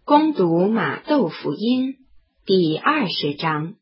恭读马窦福音第20章。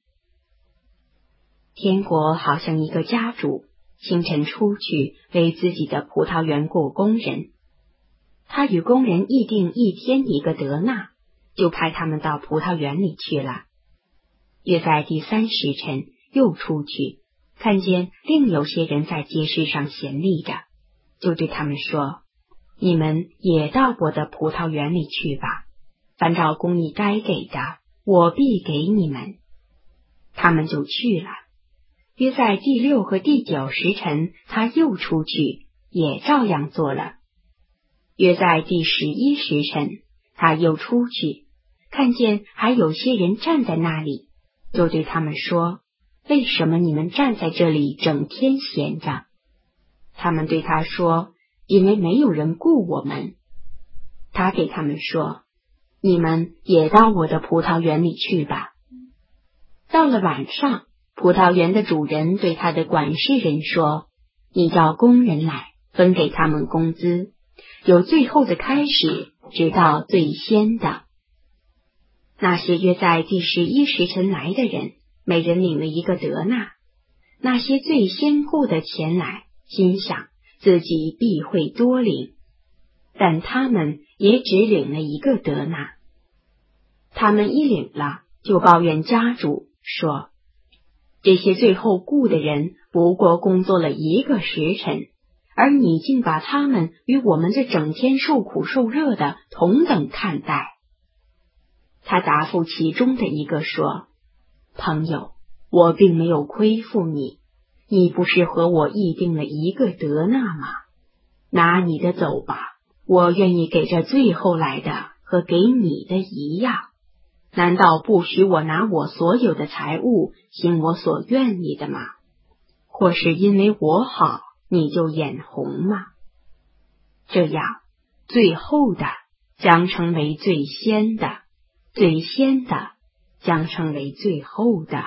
天国好像一个家主，清晨出去为自己的葡萄园雇工人。他与工人议定一天一个德纳，就派他们到葡萄园里去了。约在第3时辰，又出去，看见另有些人在街市上闲立着，就对他们说：你们也到我的葡萄园里去吧，凡照公义该给的，我必给你们。他们就去了。约在第6和第9时辰，他又出去，也照样做了。约在第11时辰，他又出去，看见还有些人站在那里，就对他们说：为什么你们站在这里整天闲着？他们对他说：因为没有人雇我们。他给他们说：你们也到我的葡萄园里去吧。到了晚上，葡萄园的主人对他的管事人说：你叫工人来，分给他们工资，由最后的开始，直到最先的。那些约在第11时辰来的人，每人领了一个德纳。那些最先雇的前来，心想自己必会多领，但他们也只领了一个德纳。他们一领了，就抱怨家主说：这些最后雇的人不过工作了1个时辰，而你竟把他们与我们这整天受苦受热的同等看待。他答复其中的一个说：朋友，我并没有亏负你，你不是和我议定了1个德纳吗？拿你的走吧，我愿意给这最后来的和给你的一样。难道不许我拿我所有的财物行我所愿意的吗？或是因为我好，你就眼红吗？这样，最后的将成为最先的，最先的将成为最后的。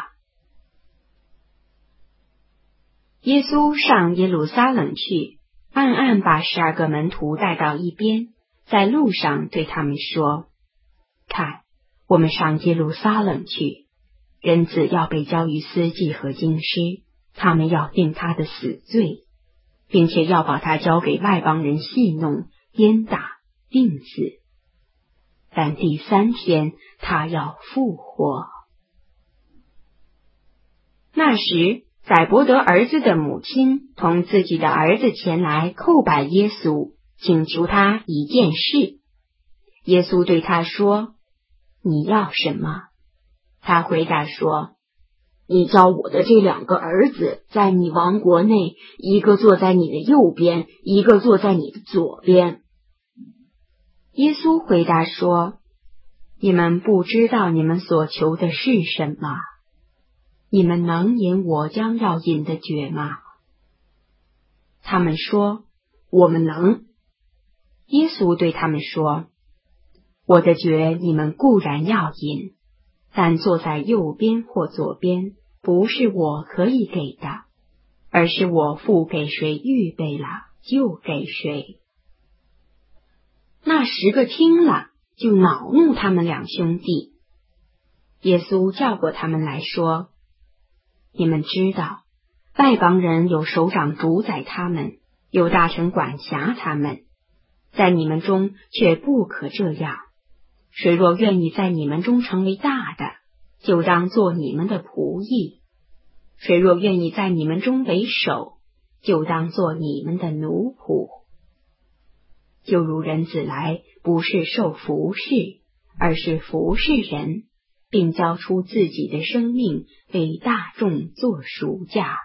耶稣上耶路撒冷去，暗暗把12个门徒带到一边，在路上对他们说：看，我们上耶路撒冷去，人子要被交于司祭和经师，他们要定他的死罪，并且要把他交给外邦人戏弄、鞭打、钉死。但第3天他要复活。那时，载伯德儿子的母亲同自己的儿子前来叩拜耶稣，请求他一件事。耶稣对他说：你要什么？他回答说：你叫我的这2个儿子在你王国内，一个坐在你的右边，一个坐在你的左边。耶稣回答说：你们不知道你们所求的是什么，你们能饮我将要饮的爵吗？他们说：我们能。耶稣对他们说：我的爵你们固然要饮，但坐在右边或左边，不是我可以给的，而是我父给谁预备了，就给谁。那10个听了，就恼怒他们2兄弟。耶稣叫过他们来说：你们知道，外邦人有首长主宰他们，有大臣管辖他们，在你们中却不可这样。谁若愿意在你们中成为大的，就当做你们的仆役；谁若愿意在你们中为首，就当做你们的奴仆。就如人子来，不是受服侍，而是服侍人，并交出自己的生命为大众做赎价。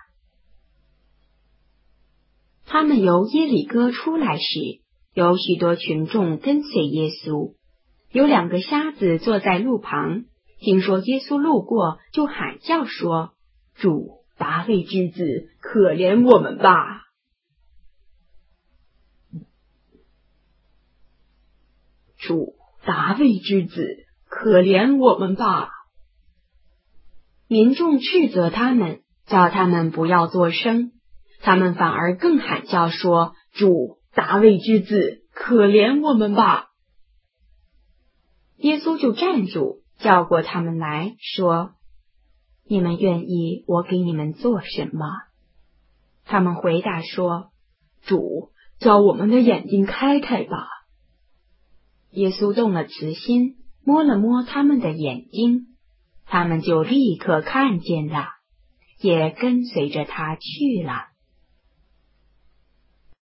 他们由耶里哥出来时，有许多群众跟随耶稣。有2个瞎子坐在路旁，听说耶稣路过，就喊叫说：主，大卫之子，可怜我们吧！主，大卫之子，可怜我们吧！民众斥责他们，叫他们不要作声，他们反而更喊叫说：主，大卫之子，可怜我们吧！ 耶稣就站住，叫过他们来说：你们愿意我给你们做什么？他们回答说：主，叫我们的眼睛开开吧。耶稣动了慈心，摸了摸他们的眼睛，他们就立刻看见了，也跟随着他去了。